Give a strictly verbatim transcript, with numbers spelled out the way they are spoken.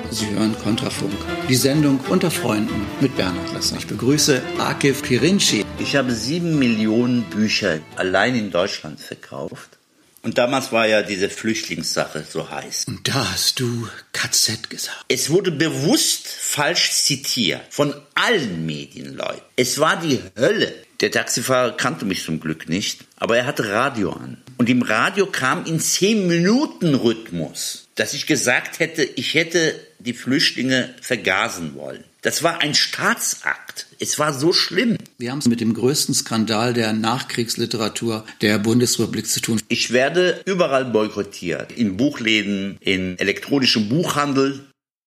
Sie hören Kontrafunk, die Sendung Unter Freunden mit Bernhard Lesser. Ich begrüße Akif Pirinci. Ich habe sieben Millionen Bücher allein in Deutschland verkauft. Und damals war ja diese Flüchtlingssache so heiß. Und da hast du K Z gesagt. Es wurde bewusst falsch zitiert von allen Medienleuten. Es war die Hölle. Der Taxifahrer kannte mich zum Glück nicht, aber er hatte Radio an. Und im Radio kam in zehn Minuten Rhythmus, dass ich gesagt hätte, ich hätte die Flüchtlinge vergasen wollen. Das war ein Staatsakt. Es war so schlimm. Wir haben es mit dem größten Skandal der Nachkriegsliteratur der Bundesrepublik zu tun. Ich werde überall boykottiert. In Buchläden, in elektronischem Buchhandel.